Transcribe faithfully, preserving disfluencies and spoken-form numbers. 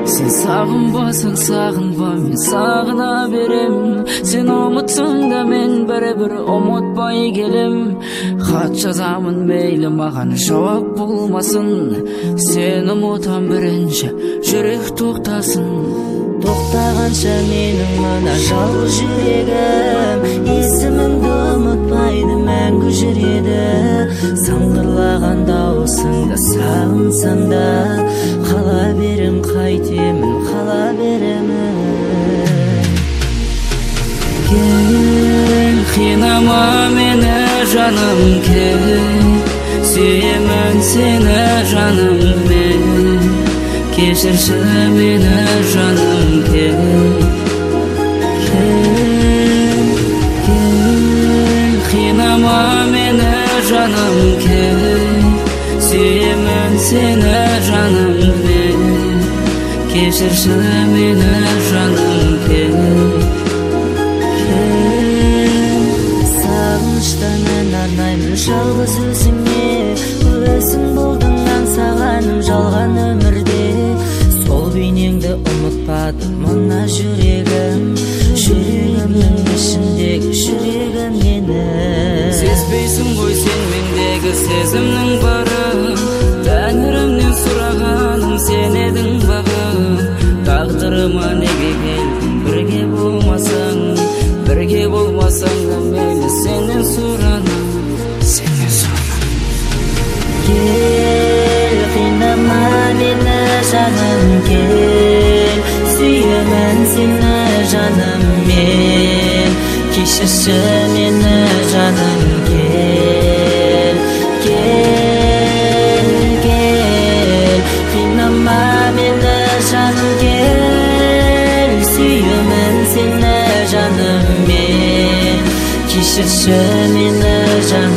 Sen sağınbasan sağınba, men sağına berem. Sen umutsunda men bire-bir umutpay gelem. Hat yazamın meyli magan jogap bulmasın. Sen umutan birinci jürek toktasın. Toktagancha mening mana жалгыз жүрегім, есіміңді ұмытпайды мәңгі жүреді. Саңғырлаған дауысыңды сағынсам да, қала берем қайтемін, қала беремін. Gel, қинама мені жаным, кел, сүйемін сені жаным мен. Кешірші мені жаным, кел, кел, кел. Қинама мені жаным, кел, сүйемін сені жаным мен. Кешірші мені жаным, кел, кел. Сағыныштан ән арнаймын жалғыз өзіңе, өзің болдың аңсағаным жалған өмірде. Сол бейнеңді ұмытпадым мына жүрегім, жүрегімнің ішіндегі жүрегім мені. Сезбейсің ғой сен мендегі сезімнің бары, тәңірімнен сұрағаным сен едің бағым. Тағдырыма неге келдің, бірге болмасаң, бірге болмасаң да мейлі сенен сұранам, сенен сұранам. Кел, қинама мені жаным, кел, сүйемін сені жаным мен. Кешірші мені жаным, кел, кел, кел. Қинама мені жаным, кел, сүйемін сені жаным мен. Кешірші мені жаным.